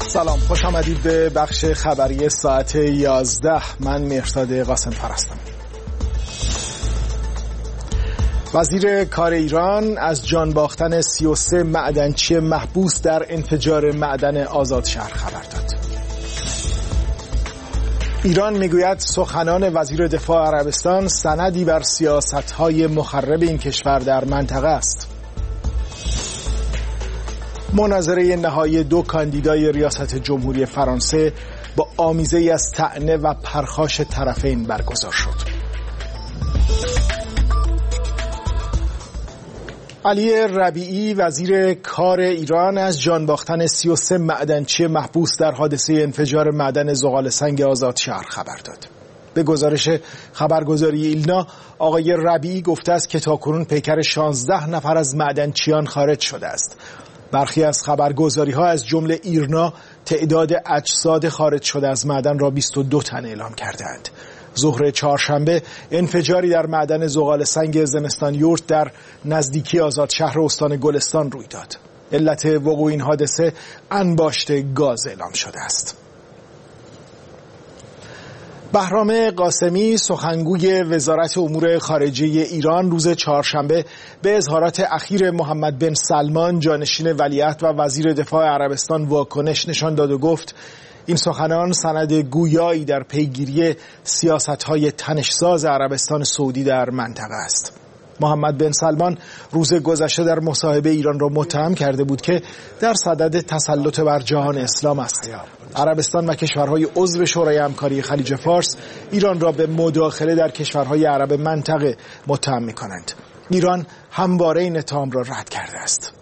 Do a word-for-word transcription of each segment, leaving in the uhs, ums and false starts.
سلام، خوش آمدید به بخش خبری ساعت یازده. من مهرداد قاسم هستم. وزیر کار ایران از جان باختن سی و سه معدنچی محبوس در انفجار معدن آزادشهر خبر داد. ایران میگوید سخنان وزیر دفاع عربستان سندی بر سیاست‌های مخرب این کشور در منطقه است. مناظره نهایی دو کاندیدای ریاست جمهوری فرانسه با آمیزه‌ای از طعنه و پرخاش طرفین برگزار شد. علی ربیعی وزیر کار ایران از جان باختن سی و سه معدنچی محبوس در حادثه انفجار معدن زغال‌سنگ آزادشهر خبر داد. به گزارش خبرگزاری ایلنا، آقای ربیعی گفته است که تاکنون پیکر شانزده نفر از معدنچیان خارج شده است. برخی از خبرگزاری‌ها از جمله ایرنا تعداد اجساد خارج شده از معدن را بیست و دو تن اعلام کردند. ظهر چهارشنبه انفجاری در معدن زغال‌سنگ زمستان یورت در نزدیکی آزادشهر استان گلستان روی داد. علت وقوع این حادثه انباشت گاز اعلام شده است. بهرام قاسمی سخنگوی وزارت امور خارجه ایران روز چهارشنبه به اظهارات اخیر محمد بن سلمان جانشین ولیعهد و وزیر دفاع عربستان واکنش نشان داد و گفت این سخنان سند گویایی در پیگیری سیاست‌های تنش‌ساز عربستان سعودی در منطقه است. محمد بن سلمان روز گذشته در مصاحبه ایران را متهم کرده بود که در صدد تسلط بر جهان اسلام است. عربستان و کشورهای عضو شورای همکاری خلیج فارس ایران را به مداخله در کشورهای عرب منطقه متهم می‌کنند. ایران همواره این اتهام را رد کرده است.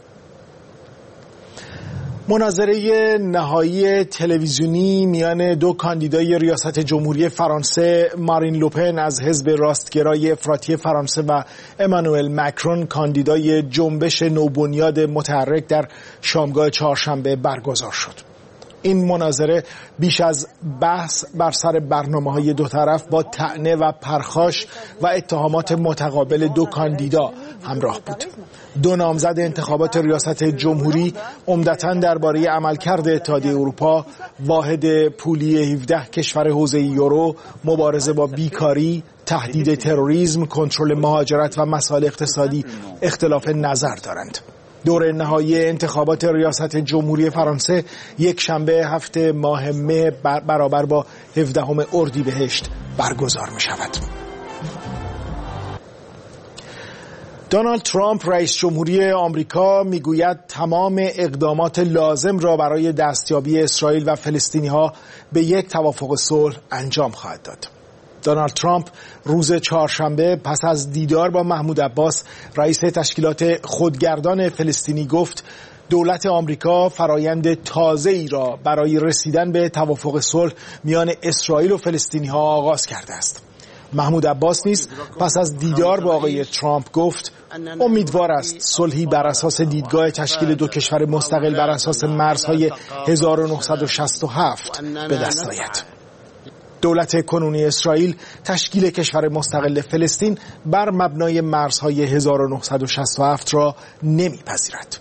مناظره نهایی تلویزیونی میان دو کاندیدای ریاست جمهوری فرانسه، مارین لوپن از حزب راستگرای افراطی فرانسه و امانوئل مکرون کاندیدای جنبش نوبنیاد متحرک در شامگاه چهارشنبه برگزار شد. این مناظره بیش از بحث بر سر برنامه‌های دو طرف با طعنه و پرخاش و اتهامات متقابل دو کاندیدا همراه بود. دو نامزد انتخابات ریاست جمهوری عمدتاً درباره عملکرد اتحادیه اروپا، واحد پولی هفده کشور حوزه یورو، مبارزه با بیکاری، تهدید تروریسم، کنترل مهاجرت و مسائل اقتصادی اختلاف نظر دارند. دور نهایی انتخابات ریاست جمهوری فرانسه یک شنبه هفته ماه مه برابر با هفدهم اردیبهشت برگزار می شود. دونالد ترامپ رئیس جمهوری آمریکا میگوید تمام اقدامات لازم را برای دستیابی اسرائیل و فلسطینی‌ها به یک توافق صلح انجام خواهد داد. دونالد ترامپ روز چهارشنبه پس از دیدار با محمود عباس رئیس تشکیلات خودگردان فلسطینی گفت دولت آمریکا فرایند تازه‌ای را برای رسیدن به توافق صلح میان اسرائیل و فلسطینی‌ها آغاز کرده است. محمود عباس نیز پس از دیدار با آقای ترامپ گفت امیدوار است صلحی بر اساس دیدگاه تشکیل دو کشور مستقل بر اساس مرزهای هزار و نهصد و شصت و هفت به دست آید. دولت کنونی اسرائیل تشکیل کشور مستقل فلسطین بر مبنای مرزهای هزار و نهصد و شصت و هفت را نمیپذیرد.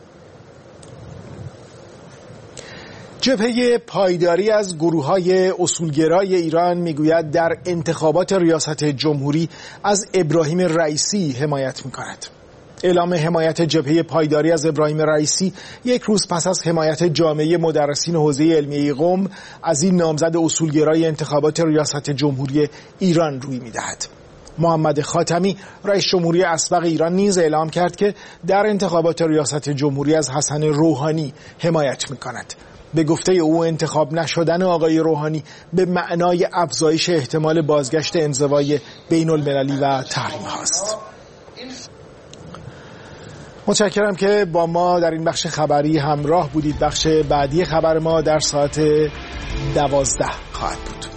جبهه پایداری از گروه‌های اصولگرای ایران میگوید در انتخابات ریاست جمهوری از ابراهیم رئیسی حمایت می‌کند. اعلام حمایت جبهه پایداری از ابراهیم رئیسی یک روز پس از حمایت جامعه مدرسین حوزه علمیه قم از این نامزد اصولگرای انتخابات ریاست جمهوری ایران روی می‌دهد. محمد خاتمی رئیس جمهوری اسبق ایران نیز اعلام کرد که در انتخابات ریاست جمهوری از حسن روحانی حمایت می‌کند. به گفته او انتخاب نشدن آقای روحانی به معنای افزایش احتمال بازگشت انزوای بین المللی و تحریم هاست. متشکرم که با ما در این بخش خبری همراه بودید. بخش بعدی خبر ما در ساعت دوازده خواهد بود.